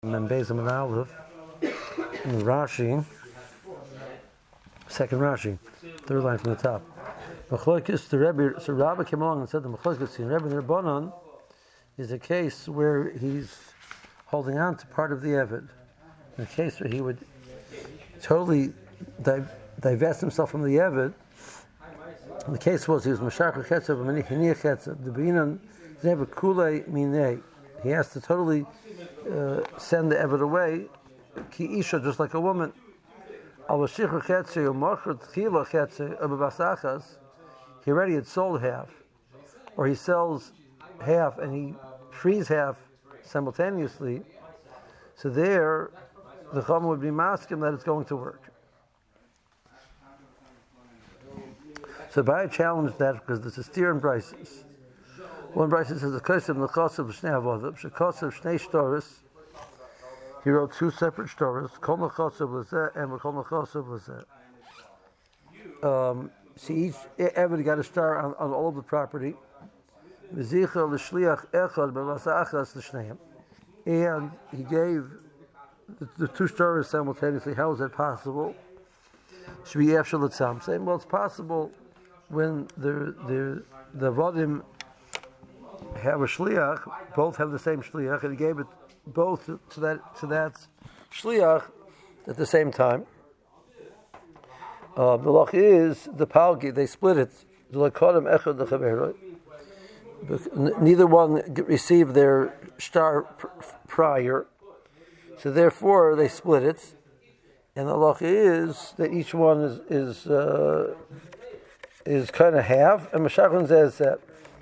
And Bezim and Aleph, and Rashi, second Rashi, third line from the top. Machlokes, the Rebbe, so Rabbi came along and said the Machlokes in Rebbe Nerbanon is a case where he's holding on to part of the Eved. In a case where he would totally divest himself from the Eved. And the case was he was Mashach Chetzav, Haniach Chetzav, the Binan Zeba Kule Minei. He has to totally send the Eved away, ki isha, just like a woman. He already had sold half, or he sells half and he frees half simultaneously. So there, the Chacham would be masking that it's going to work. So Bai challenged that because there's a steer in Brises. One Brises says the Kosev Nechosev Shnei Avodim, Shekosev Shnei Shtoris. He wrote two separate stories, Kol Nechosev Lezeh and Kol Nechosev Lezeh. See, each Eved got a star on all of the property. V'zicha l'shliach echad b'vasa achas l'shneim. And he gave the two stories simultaneously. How is that possible? Should be after l'tzam. Saying, well, it's possible when the Vodim have a shliach, both have the same shliach, and he gave it both to that shliach at the same time. The loch is the palgi; they split it. Neither one received their star prior, so therefore they split it. And the loch is that each one is kind of half. And Meshachon says that.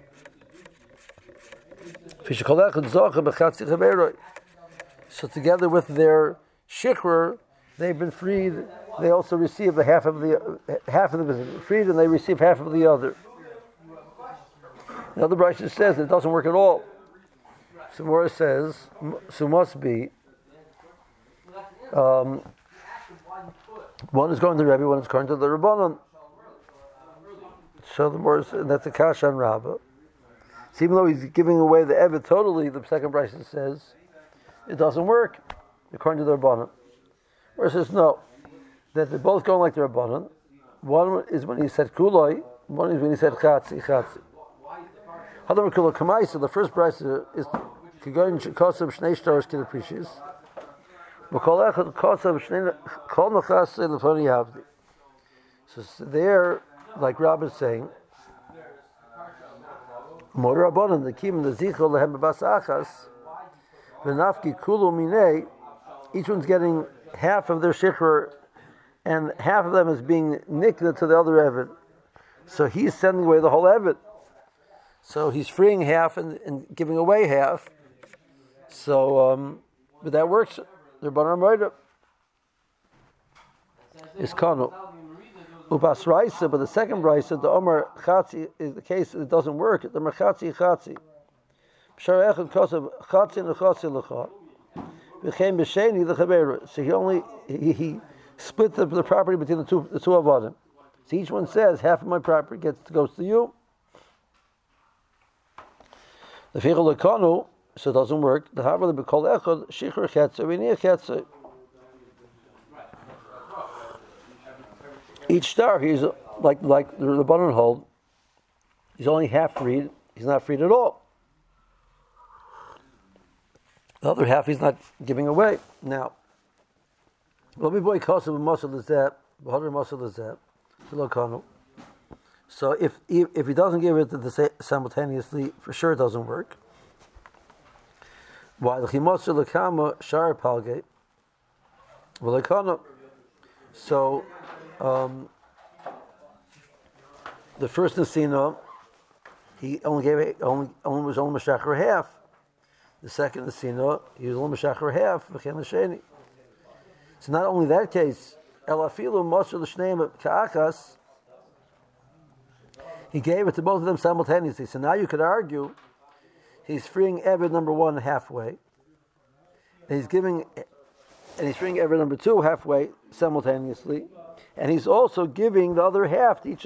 So together with their shikhr, they've been freed. They also receive the half of them is freed, and they receive half of the other. The other Brisa says it doesn't work at all. So Morah says, so must be one is going to the Rebbe, one is going to the Rabbanon. So the Morah says, that's a kasha on Rabbah. So even though he's giving away the Eved totally, the second Brisa says it doesn't work according to the Rabbanon. Or it says no, that they're both going like the Rabbanon. One is when he said kuloi, one is when he said chatzi. Hadar kuloi kamaisa. The first Brisa is kigoyin kosav shnei shtaros kidaprishis. V'kol echad kosav shnei kol nachasei lefoni havdi. So there, like Rab is saying, Motor Rabbanon, the Kim, the Zichol, the Hebebas Achas, the Nafki Kulu Minei, each one's getting half of their shikhr, and half of them is being nikna to the other Eved. So he's sending away the whole Eved. So he's freeing half and giving away half. So, but that works. The Rabbanon Moira is Kanu. Ubas Raisa, but the second Raisa, the Omer Chatzi, is the case that it doesn't work. The Omer Chatzi. B'shar echad kosav Chatzi l'chatzi l'chat. V'chein b'sheni l'chaberu. So he split the property between the two avodim. So each one says, half of my property goes to you. The fichol l'kanu, so it doesn't work. The haver l'bekol echad, shichr chetzer, v'niach chetzer. Each star, he's like the Rabbanon hold, he's only half freed. He's not freed at all. The other half he's not giving away. Now, so if he doesn't give it simultaneously, for sure it doesn't work. Why? So. The first Nesina, he only was only Meshachar half. The second Nesina, he was only Meshachar half. So not only that case, Elafilu Moshe l'Shneim Ka'achas, he gave it to both of them simultaneously. So now you could argue he's freeing Eved number one halfway, and he's freeing Eved number two halfway simultaneously. And he's also giving the other half of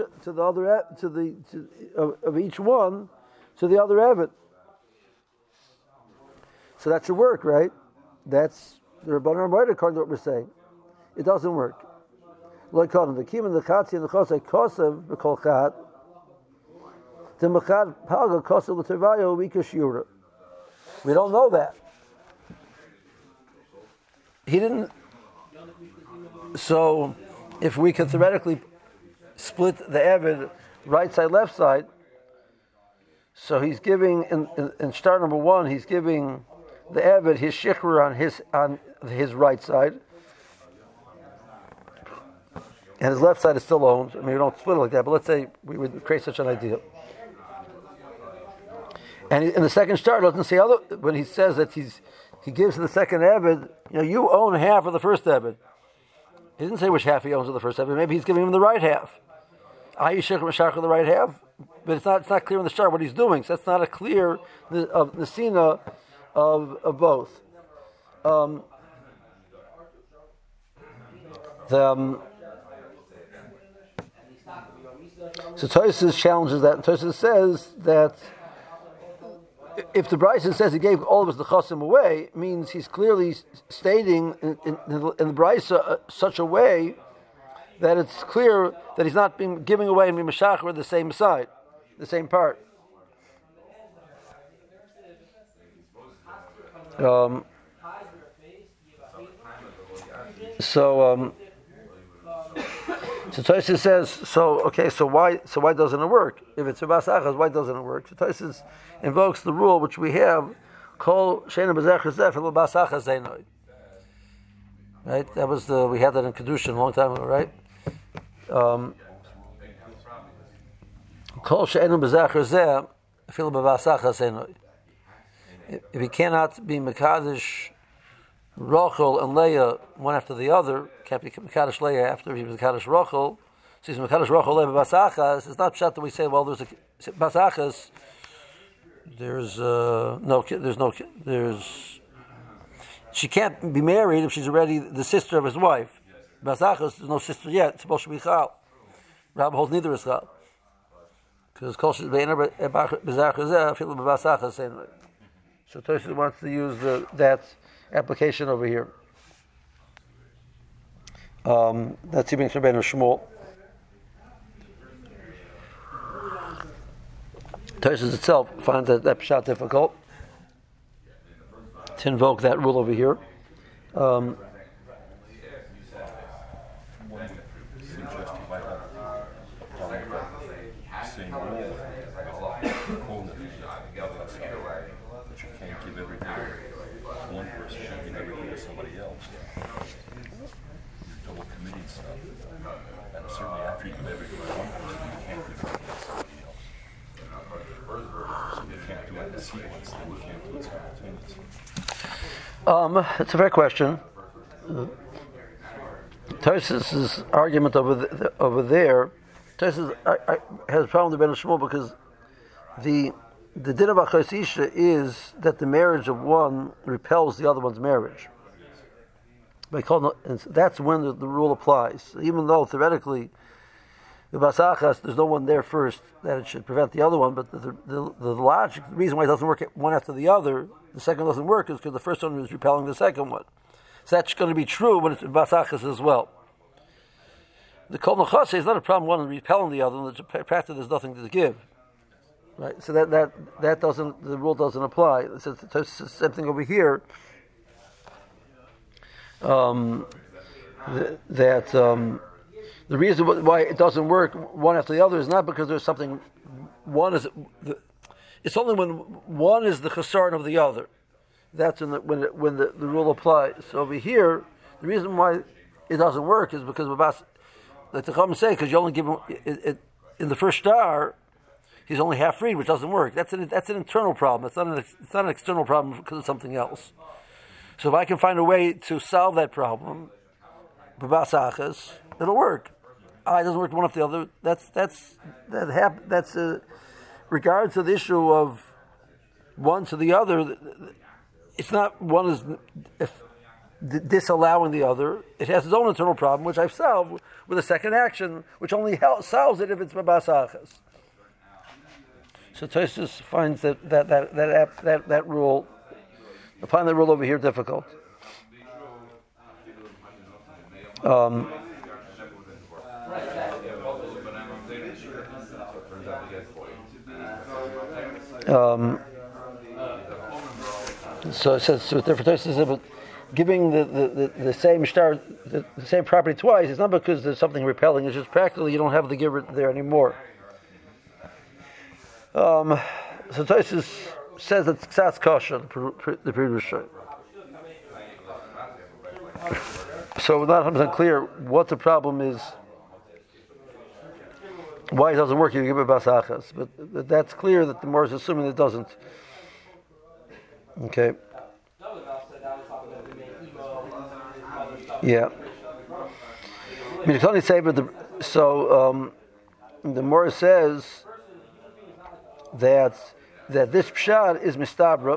each one to the other Eved. So that should work, right? That's the Rabbanan Amoyed according to what we're saying. It doesn't work. Like the Kim and the Chatzi and the Chosai Kosev B'Kol Chat. The Mechad Palga Kosev L'Tervayo Vikashura. We don't know that. He didn't. So, if we could theoretically split the Eved right side, left side, so he's giving in start number 1, he's giving the Eved his shikhr on his right side, and his left side is still owned. I mean, we don't split it like that, but let's say we would create such an idea. And in the second start, doesn't say other when he says that he gives to the second Eved, you own half of the first Eved. He didn't say which half he owns of the first Eved. Maybe he's giving him the right half. Are you shikhr the right half? But it's not clear in the start what he's doing. So that's not a clear of the sina of both. So Tosfos challenges that. And Tosfos says that if the Brisa says he gave all of his nechasim away, it means he's clearly stating in the Brisa such a way that it's clear that he's not being giving away and mishachar the same side, the same part. So Tosfos says, so why doesn't it work? If it's a basachas, why doesn't it work? So Tosfos invokes the rule which we have, kol she'eino b'zechar zeh lo basachas zeinoi. Right? That was we had that in Kedushin a long time ago, right? Kol she'eino b'zechar zeh lo basachas zeinoi. If he cannot be Mekadosh Rachel and Leah one after the other, can't be Mekadosh Leah after he was Mekadosh Rachel. So he's Mekadosh Rachel Leah Basachas. It's not pshat that we say, well, there's a Basachas. She can't be married if she's already the sister of his wife. Basachas, there's no sister yet. It's supposed to be Chal. Rabbi holds neither is Chal. Because Kol She'eino b'zechar zeh lo basachas zeinoi. So Tosfos wants to use that application over here. That's Ibn Rabbeinu Shmuel. Tosfos itself finds that pshat difficult to invoke that rule over here. It's a fair question. Tosfos' argument over there, Tosfos has a problem with Ben Shmuel because the din of Achos Isha is that the marriage of one repels the other one's marriage. That's when the rule applies. Even though theoretically, the Basachas, there's no one there first that it should prevent the other one, but the logic, the reason why it doesn't work one after the other, the second doesn't work, is because the first one is repelling the second one. So that's going to be true when it's Basachas as well. The Kol Nechase is not a problem, one repelling the other, and the practice there's nothing to give. Right? So that doesn't, the rule doesn't apply. It's the same thing over here. The reason why it doesn't work one after the other is not because there's something. It's only when one is the chesaron of the other. That's when the rule applies. So over here, the reason why it doesn't work is because like the Chacham say, because you only give him in the first star, he's only half freed, which doesn't work. That's an internal problem. It's not an external problem because of something else. So if I can find a way to solve that problem, b'basachas, it'll work. It doesn't work one after the other. That's regards to the issue of one to the other. It's not one is disallowing the other. It has its own internal problem, which I've solved with a second action, which only solves it if it's b'basachas. So Tosfos finds that rule, applying that rule over here, difficult. Um, so it says with different places, but giving the same star, the same property twice, it's not because there's something repelling. It's just practically you don't have the giver there anymore. So Tosfos says that Ksas Kasha, the previous show. So not 100% clear what the problem is, why it doesn't work. You give it basachas, but that's clear that the Morris is assuming it doesn't. Okay. Yeah. So the Morris says that this pshat is mistabra.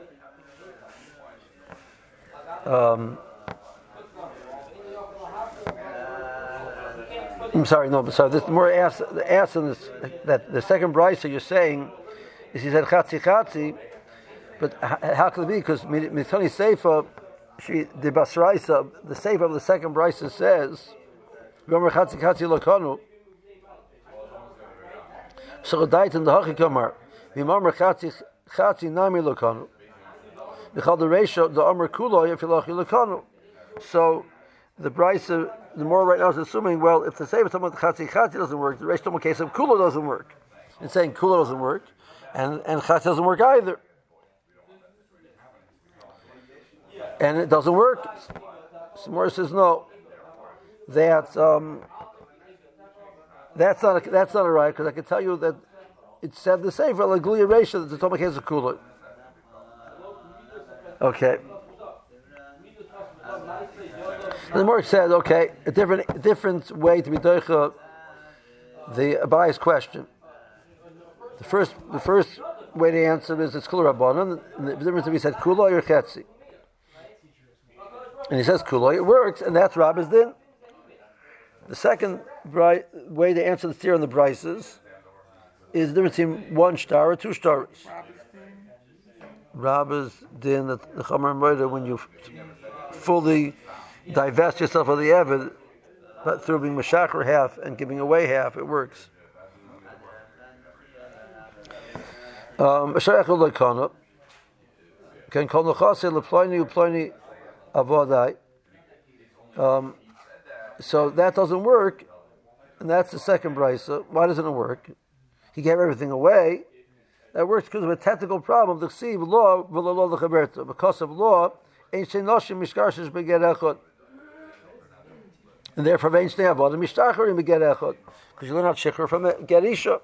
I'm sorry, no. So this more asks in this, that the second brisa you're saying is he said chatzi, but how could it be? Because mitani seifa, the basraisa, the seifa of the second brisa says gomer chatzi lokanu. So died in the hachikamar v'mamer chatzi nami lokanu. The called the ratio the amar kulo yafilachi lokanu. So the brisa, the more right now is assuming, well, if the seifa talking about chatzi doesn't work, the ratio case of kulo doesn't work. It's saying kulo doesn't work, and chatzi doesn't work either, and it doesn't work. So Morris says no. That's not a right, because I can tell you that it said the same for Laglia ratio that the Toma case of Kula. Okay. And the Morris said, okay, a different way to be doicha the Abayi's question. The first way to answer is it's Kula Rabbanan, and the difference if he said Kula or Chetzi. And he says Kula, it works, and that's Rabba's din. The second way to answer the theory on the brises is the difference between one star or two stars. Rabba's din, the Chomer Moeda, when you fully divest yourself of the Eved, but through being Meshachar half and giving away half, it works. So that doesn't work, and that's the second brisa. Why doesn't it work? He gave everything away. That works because of a technical problem. Because of law, and therefore, because you learn out shikhr from it, get isha.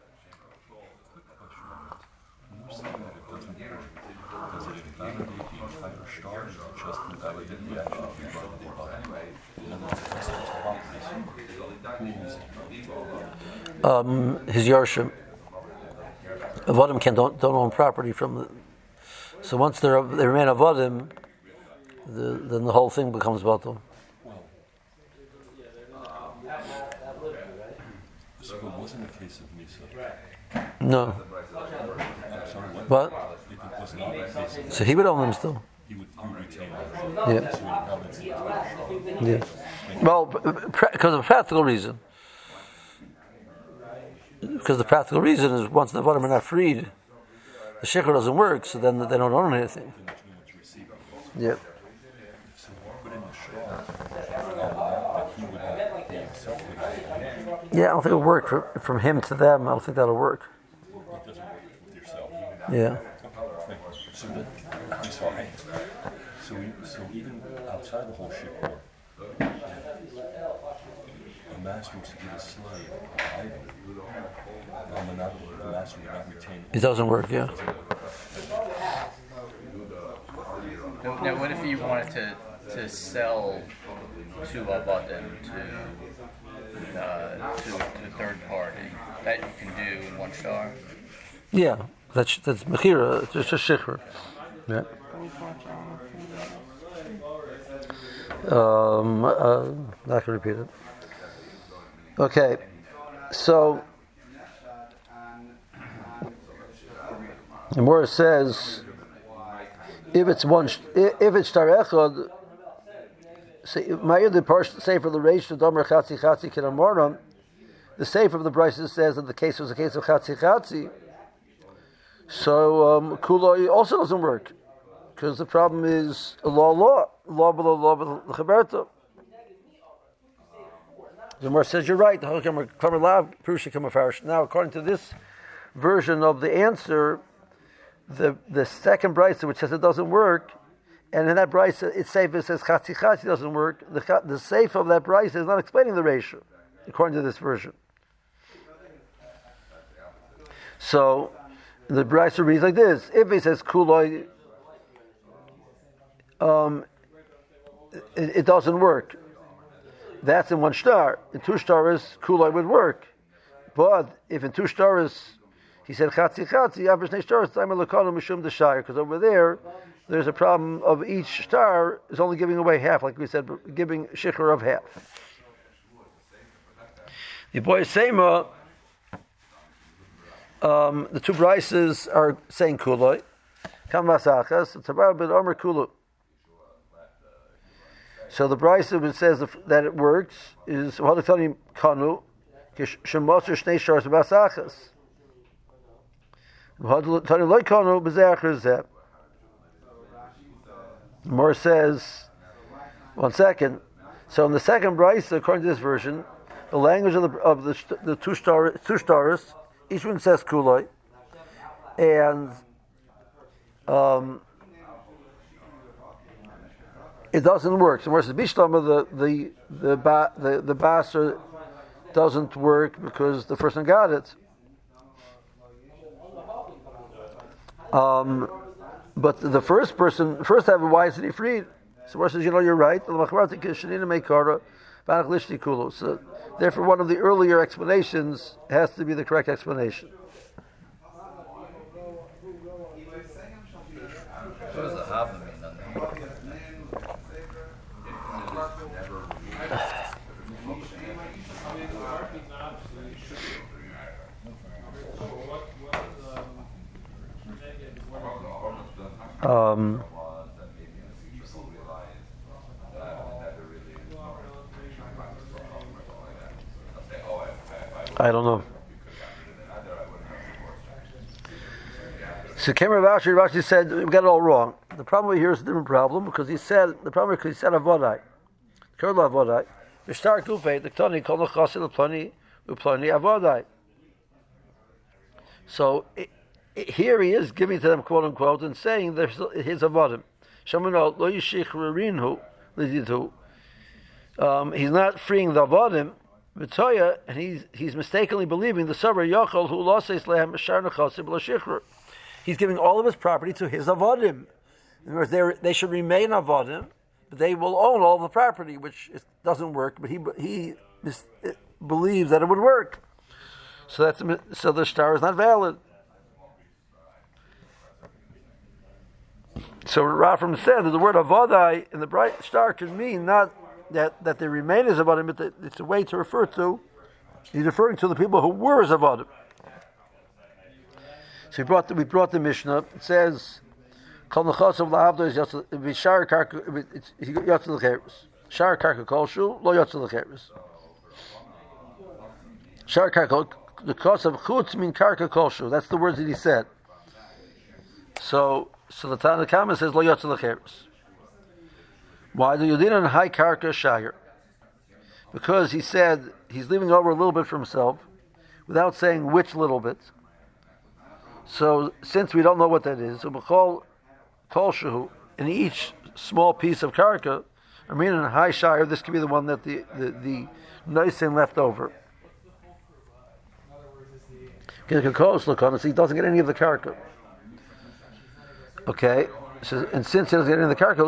His Yarshim. Avodim don't own property from the. So once they remain Avodim, then the whole thing becomes Batal. So it wasn't a case of Misa. No. I'm sorry, What? If it wasn't a case of So he would own them still. he would retain them. Yeah. So now it's Yeah. Well, because of a practical reason. Because the practical reason is once the Avodim are not freed, the shikhr doesn't work, so then they don't own anything. Yeah. So put in the shah that he would have the himself. Yeah, I don't think it'll work from him to them. I don't think that'll work. It doesn't work with yourself. Yeah. So that I'm sorry. So even outside the whole shikha, a master was to give a slave an item, and the master would not retain It doesn't work, yeah. Now, what if you wanted to sell to a button to a third party? That you can do in one star? Yeah, that's mechira, it's just shikhr. Yeah. I can repeat it. Okay, so the Gemara says if it's shtar echad, the Sefer the Reish to Domer Chatzi Chatzi Kinamoram. The Sefer of the Brisa says that the case was a case of Chatzi Chatzi. So Kuloi also doesn't work because the problem is law below law Chaberta. The Gemara says you're right. Now, according to this version of the answer, the second brisa which says it doesn't work, and in that brisa it says chatzi chatzi doesn't work. The safe of that brisa is not explaining the ratio, according to this version. So the brisa reads like this: if it says kuloi, it doesn't work. That's in one star. In two stars, kuloi would work. But if in two stars he said chatzi chatzi, because over there's a problem of each star is only giving away half, like we said, giving shikhr of half. The boy Sema, the two brises are saying kuloi. Kam vasachas, it's about bit omer kulu. So the brisa which says that it works is Hadakani Kanu Shemosher Shnei Shars Basachas. Hadakani Loi Kanu B'Zecher Zeh. More says, 1 second. So in the second brisa, according to this version, the language of the two stars, each one says kuloi, and it doesn't work. So versus Bishlama, the Basar doesn't work because the first one got it. But the first have a why isn't he freed? So versus you're right. So therefore, one of the earlier explanations has to be the correct explanation. What does the Havna mean then? I don't know. So Rashi said we got it all wrong. The problem here is a different problem because he said avodai, kurla avodai, v'shtar kufei the kol nochasil plani avodai. So here he is giving to them quote unquote and saying there's his avodim. Shamino lo yishich rerinhu lididhu. He's not freeing the avodim. V'toya, and he's mistakenly believing the sabra yachol who loses lehem shar nechasim l'shichur. He's giving all of his property to his avodim. In other words, they should remain avodim, but they will own all the property, which doesn't work. But he believes that it would work. So the star is not valid. So Rafram said that the word avodai in the bright star can mean not that they remain as avodim, but that it's a way to refer to. He's referring to the people who were as avodim. So we brought the Mishnah. It says, "Kol nechasav la'avdo is yatzel karka l'cheres. Shar karka kolshu lo yatzel l'cheres. Shar karka the kosav chutz min karka kolshu." That's the words that he said. So the Tanna Kama says lo yatzel l'cheres. Why do you didn't high karka shayir? Because he said he's leaving over a little bit for himself, without saying which little bit. So, since we don't know what that is, so b'chol kolshu, in each small piece of karka, I mean in a high shire, this could be the one that the noisin left over. He doesn't get any of the karka. Okay, so, and since he doesn't get any of the karka,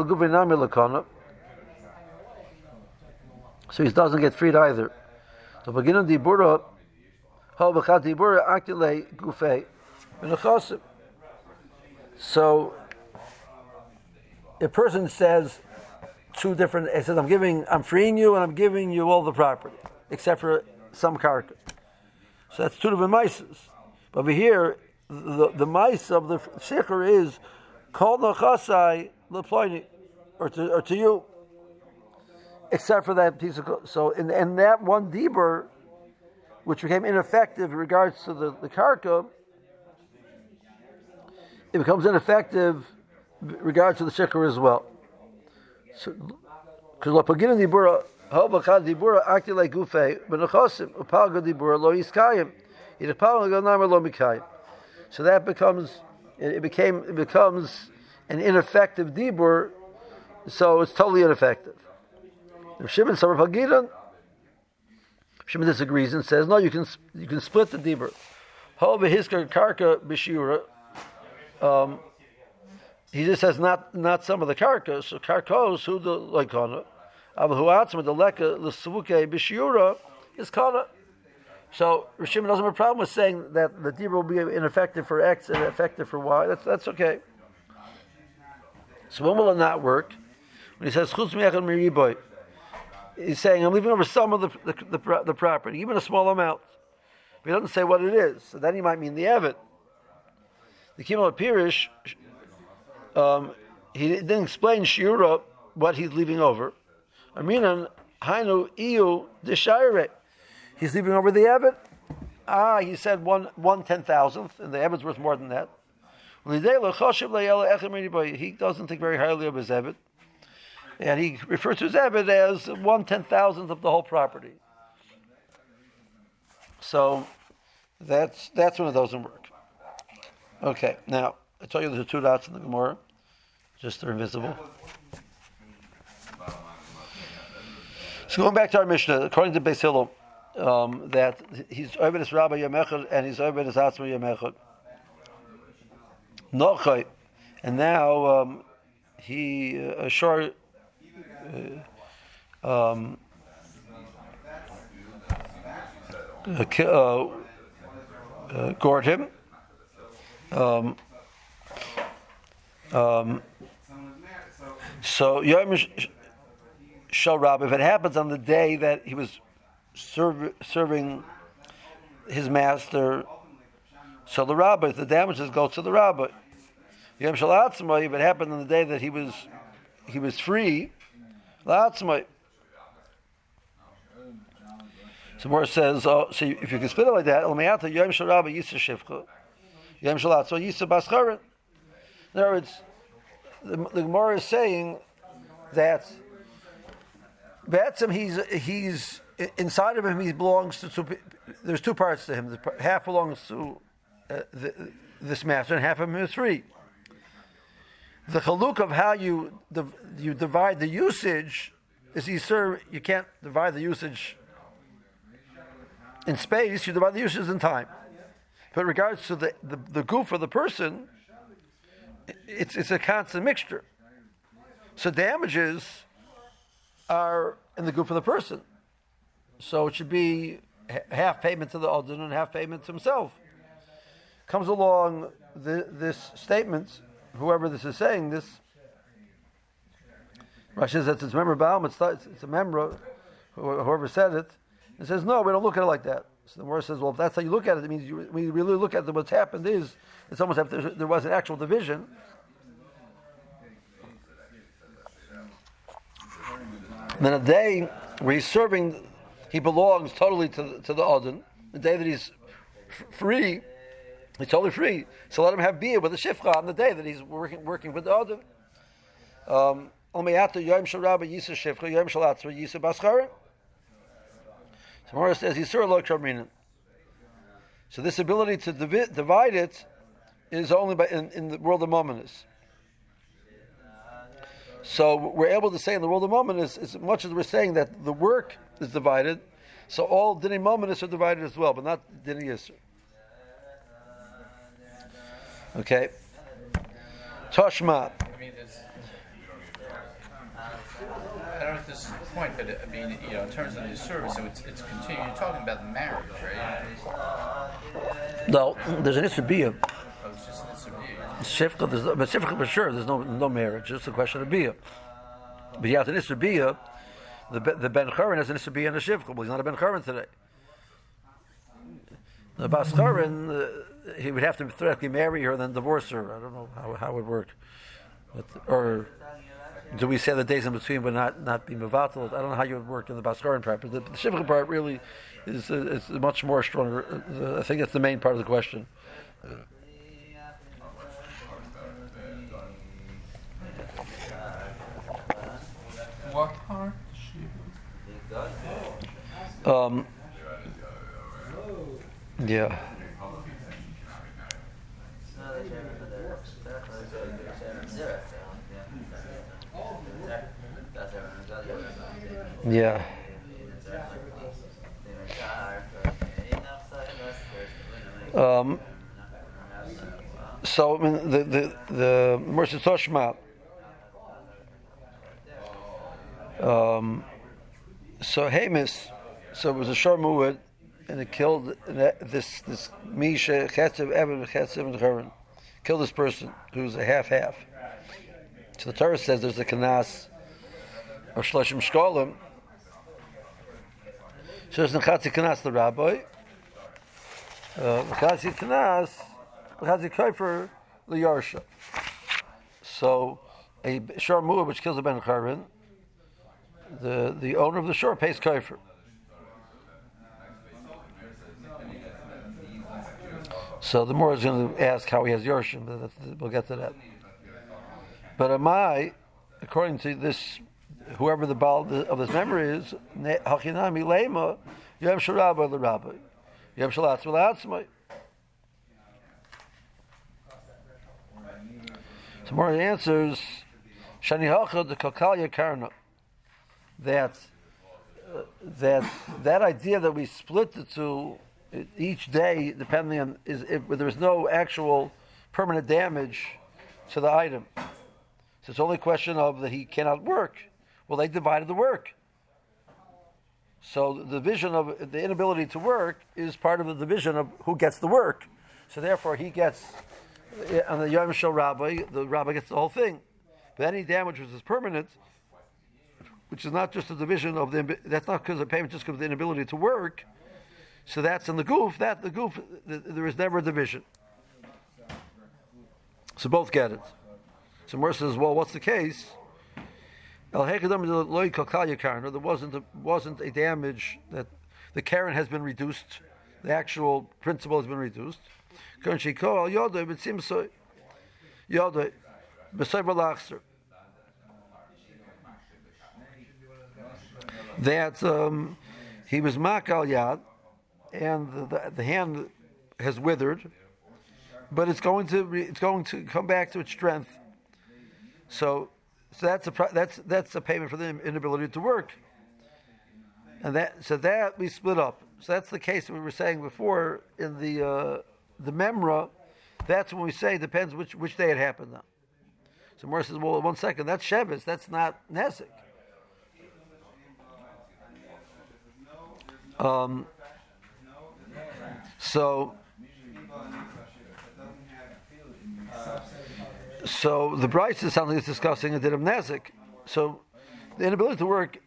so he doesn't get freed either. So beginning dibura, hal b'chat dibura akile gufei. So a person says two different. It says, I'm freeing you, and I'm giving you all the property, except for some karka. So that's two different mices. But over here, the mice of the shikhr is kol nachasai leploini, or to you. except for that piece of. So in that one dibur, which became ineffective in regards to the karka, it becomes ineffective in regards to the shikar as well. Because lapagina dibura, halvachad dibura, acti like gufe, benachosim, upalga dibura lo yiskayim, itapalga namer lo mikayim. So that becomes an ineffective dibur, so it's totally ineffective. If Shimon Shimon disagrees and says, no, you can split the dibur. However, hiskar karka b'shiura, he just says not some of the karka. So karkos who the loikana, aber who atzma the leka l'svuke b'shiura is kana. So Shimon doesn't have a problem with saying that the dibur will be ineffective for X and effective for Y. That's okay. So when will it not work? When he says chutz mi'echad miriboy, he's saying I'm leaving over some of the property, even a small amount. But he doesn't say what it is. So then he might mean the evet. The Kimmel Pirish, he didn't explain shiura what he's leaving over. Aminan hainu iu deshayre. He's leaving over the evet. He said one 10,000th, and the evet's worth more than that. He doesn't think very highly of his evet, and he refers to his evet as 1/10,000th of the whole property. So that's one of those in work. Okay, now I told you there's 2 dots in the Gemara, just they're invisible. So going back to our Mishnah, according to Beis Hillel, that he's Oived as Rabbi Yamechad and he's Oived as Atzma Yamechad. Nochai, and now he Ashar gored him. So Yom Shal Rab, if it happens on the day that he was serving his master, so the rabbi, the damages go to the rabbi. Yom Shal Atzmai, if it happened on the day that he was free, La'atzmai. So Morris says, so if you can split it like that, L'mayata Yom Shal Rabbi Yisa Shivcha, Yom Shal Atzmai Yisa Bascharin. In other words, the Gemara is saying that Be'etzim he's inside of him. He belongs to there's 2 parts to him. Half belongs to this master, and half of him is free. The chaluk of how you divide the usage is you can't divide the usage in space. You divide the usage in time. But in regards to the goof of the person, it's a constant mixture. So damages are in the goof of the person. So it should be half payment to the Odin and half payment to himself. Comes along this statement, whoever this is saying this, Rashi says it's a member Baum, it's a member, whoever said it, and says, no, we don't look at it like that. So the Gemara says, well, if that's how you look at it, it means when you really look at it, what's happened is, it's almost as if there was an actual division. And then a day where he's serving, he belongs totally to the Odin. The day that he's free, he's totally free. So let him have beer with the shifcha on the day that he's working with the Odin. So Gemara says Yisur lo kamrinan. So this ability to divide it is only in the world of Mominus. So we're able to say in the world of Mominus, as much as we're saying that the work is divided, so all Dinei Mominus are divided as well, but not Dinei Yisur. Okay. Toshma. I don't know if this is the point, but I mean, in terms of the service, so it's continuing. You're talking about the marriage, right? No, there's an Issur. Oh, it's just an Issur. Shifcha, but Shifcha for sure, there's no marriage. It's a question of Bia. But you have an Issur Bia. The Ben Charan has an Issur Bia and a Shifcha. Well, he's not a Ben Charan today. The Bas Charan, he would have to theoretically marry her and then divorce her. I don't know how it would work. do we say the days in between but not be mevatel? I don't know how you would work in the Baskaran part, but the Shivcha part really is much more stronger. I think that's the main part of the question. What part? Yeah. Yeah. So I mean, the Mercy Toshma. So Hamas, so it was a shor muad, and it killed this Misha Chetzev Eben Chetzev and Charon, killed this person who's a half. So the Torah says there's a kanas of shloshim shkolim. So there's nechatzi kanas the rabbi, nechatzi kanas, nechatzi kaifer the yarsha. So a shor muad which kills a ben Charon, the owner of the shore pays kaifer. So the more is going to ask how he has Yorshim, but we'll get to that. But Amai, according to this, whoever the Baal of this memory is, Hachinami Lema, Yom Sharabba the Rabbi, Yom Shalatz V'Latzmai. So more answers, Shani Hacha the Kalkalya Karna. That idea that we split the two each day, depending on if there is no actual permanent damage to the item. So it's only a question of that he cannot work. Well, they divided the work. So the division of the inability to work is part of the division of who gets the work. So therefore, he gets on the Yom Shel Rabbi, the rabbi gets the whole thing. But any damage which is permanent, which is not just a division of that's not because of payment, just because of the inability to work. So that's in the goof. There is never a division. So both get it. So Mer says, well, what's the case? There wasn't a damage that the Karen has been reduced. The actual principal has been reduced. That he was makal yad, and the hand has withered, but it's going to come back to its strength. So that's a payment for the inability to work, and that we split up. So that's the case that we were saying before in the memra. That's when we say depends which day it happened on. So Morris says, well, 1 second, that's Shevis, that's not Nesek. So the Bryce is something that's discussing a din of Nesek. So the inability to work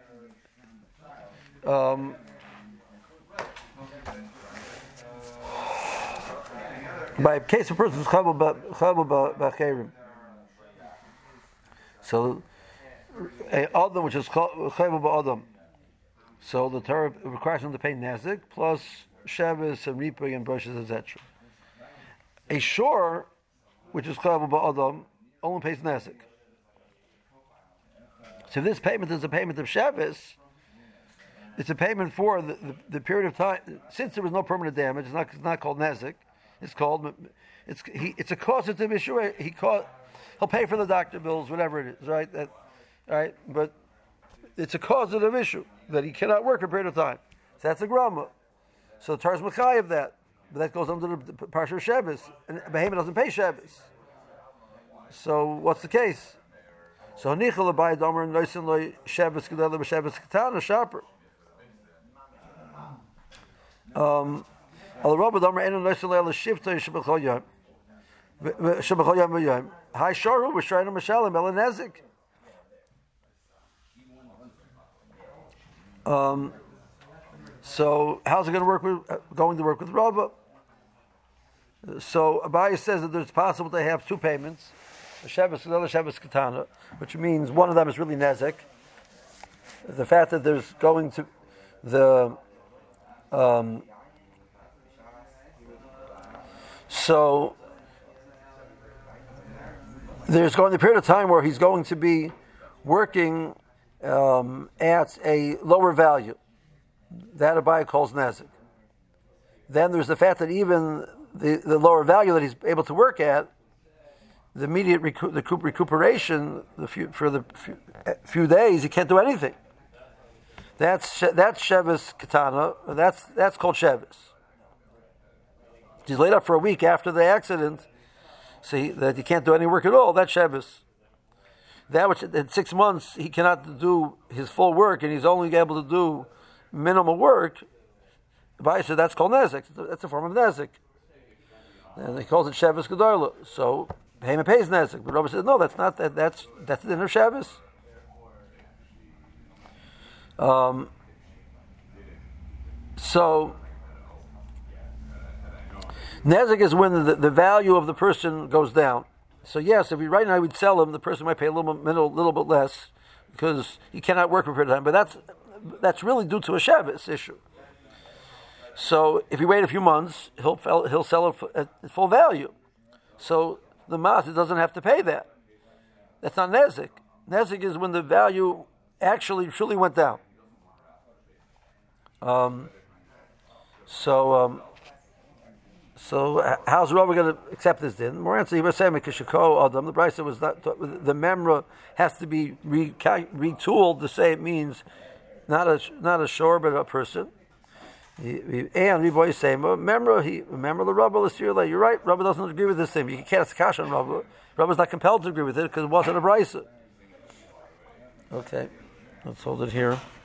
by a case of a person who's chabal b'cherim. So a adam which is chabal b'adam. So the Torah requires him to pay Nesek plus Shabbos and Ripa and brushes, etc. A shore which is chabal b'adam only pays Nesek. So if this payment is a payment of Shabbos, it's a payment for the period of time. Since there was no permanent damage, it's not called Nesek. It's a causative issue. He'll pay for the doctor bills, whatever it is, right? Right? But it's a causative issue that he cannot work for a period of time. So that's a grama. So the Torah's Makai of that, but that goes under the Parsha of Shabbos, and Behemoth doesn't pay Shabbos. So what's the case? So Hanichal Abai Domer Noisin Loi Shabbos Gedela B'Shabbos Katana Shaper. Al Rabba Domer Enu Noisin Loi Shifta Shebachol Yom Shebachol Yom V'Yom Hai Sharu B'Shrayim Mashalim El Nezik. So how's it going to work with Rava? So Abaye says that it's possible to have two payments. another Shevis Katana, which means one of them is really Nezek. The fact that there's going to so there's going to be a period of time where he's going to be working at a lower value. That Abai calls Nezek. Then there's the fact that even the lower value that he's able to work at, the immediate recuperation for the few days, he can't do anything. That's Shevis Katana. That's called Shevis. He's laid up for a week after the accident, see that he can't do any work at all. That's Shevis. That which in 6 months he cannot do his full work and he's only able to do minimal work. The Bible said that's called Nezek. That's a form of Nezek. And he calls it Shevis Gedolah. So payment pays Nezek. But Rabbi said, no, that's not that. That's the inner Shevis. So Nezek is when the value of the person goes down. So yes, if right now we'd sell him, the person might pay a little bit less because he cannot work for a period of time. But that's really due to a Shevis issue. So if we wait a few months, he'll sell it at full value. So the master doesn't have to pay that. That's not Nezek. Nezek is when the value actually truly went down. So how's Rava going to accept this din? More answer, he was saying, the Brisa was not, the memra has to be retooled to say it means not a shore, but a person. And Riboy is saying, remember the Rava, you're right, Rava doesn't agree with this thing. You can't ask Kasha on Rava. Rava's not compelled to agree with it because it wasn't a Brisa. Okay, let's hold it here.